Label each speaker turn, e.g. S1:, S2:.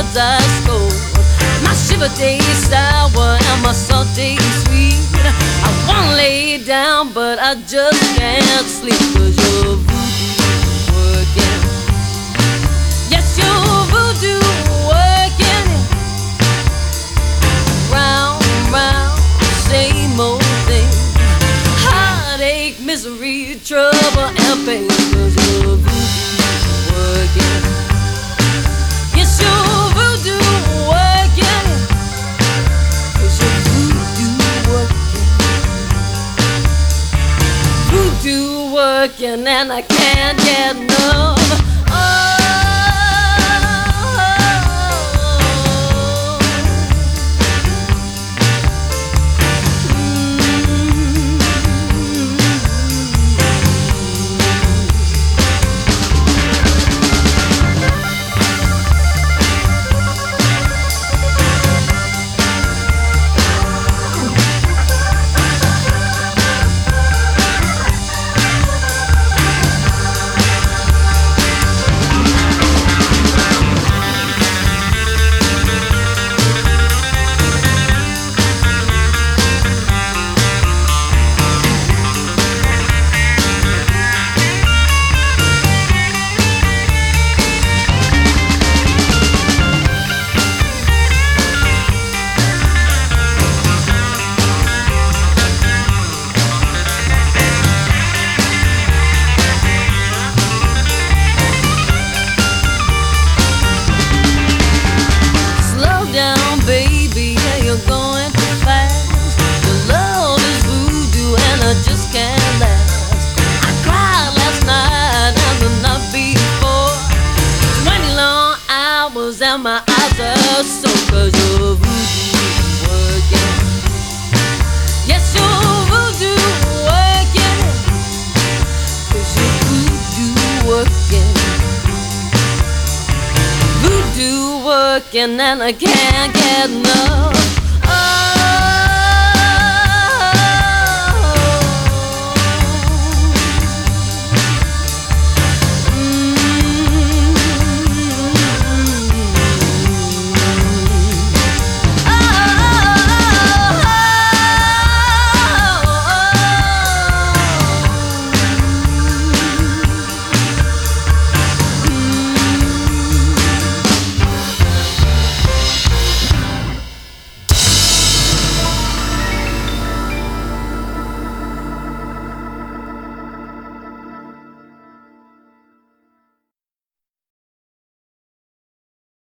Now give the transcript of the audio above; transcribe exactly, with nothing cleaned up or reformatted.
S1: cards I scored. My shiver tastes sour and my salt tastes sweet. I wanna lay down but I just can't sleep. 'Cause your voodoo working. Yes, your voodoo working. Round, round, same old thing. Heartache, misery, trouble and pain. 'Cause your voodoo working. Yes, your voodoo working. 'Cause your voodoo working. Voodoo working and I can't get enough. Oh. And my eyes are so. 'Cause your voodoo working. Yes, your voodoo working. 'Cause your voodoo working. Voodoo working and I can't get enough.